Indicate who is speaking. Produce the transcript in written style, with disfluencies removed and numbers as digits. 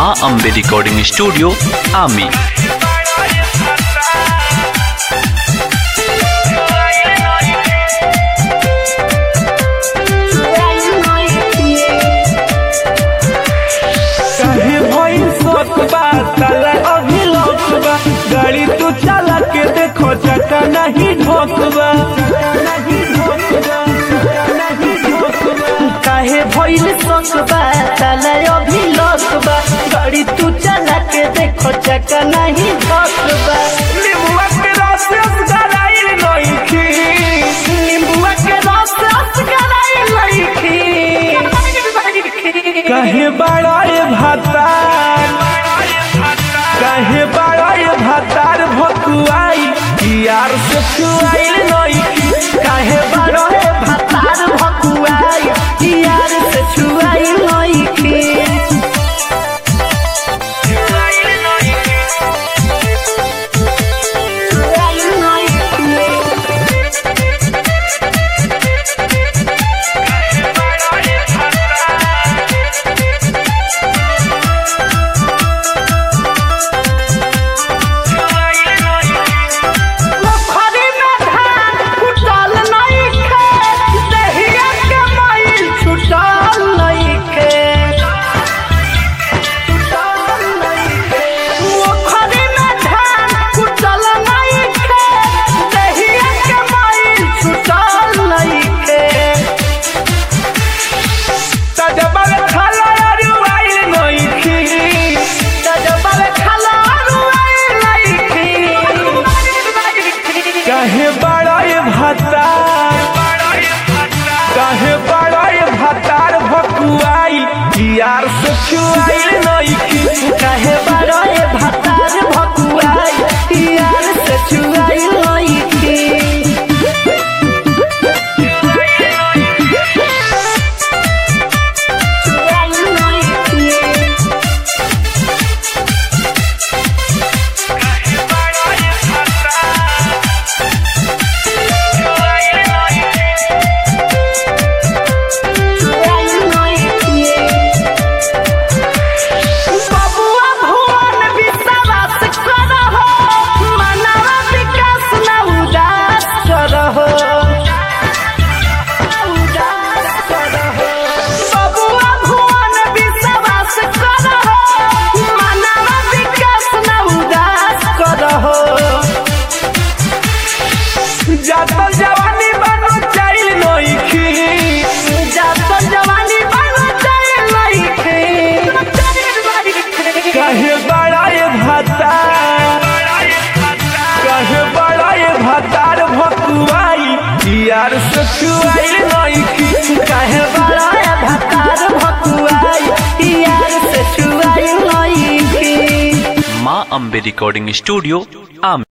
Speaker 1: माँ Ambe recording studio आमी।
Speaker 2: गाड़ी तू चला के देखो चक्का नहीं ठोकबा,
Speaker 3: काहे भइल सकबा चला अभी लसबा, गाड़ी तू चला के देखो चक्का नहीं ठोकबा।
Speaker 2: नींबुआ के रस गराइल नइखी,
Speaker 3: नींबुआ के रस गराइल नइखी।
Speaker 2: काहे बड़ाए भातार, काहे बड़ाए भातार भकुआई यार से छुआइल नइखी।
Speaker 3: काहे बड़ाए भातार भकुआई यार से छुआइल नइखी।
Speaker 2: काहे बड़ाए भातार, काहे बड़ाए भातार भकुआई यार से छुआइल नइखी।
Speaker 3: काहे बड़ाए भातार भकुआई यार से छुआइल नइखी।
Speaker 2: जातल जवानी बनो चाइल नइखी,
Speaker 3: जातल जवानी बनो चाइल नइखी।
Speaker 2: काहे बड़ाए भातार, काहे बड़ाए भातार भकुआई यार से छुआइल नइखी।
Speaker 3: काहे बड़ाए भातार भकुआई यार से छुआइल नइखी।
Speaker 1: माँ अम्बे रिकॉर्डिंग स्टूडियो आमी।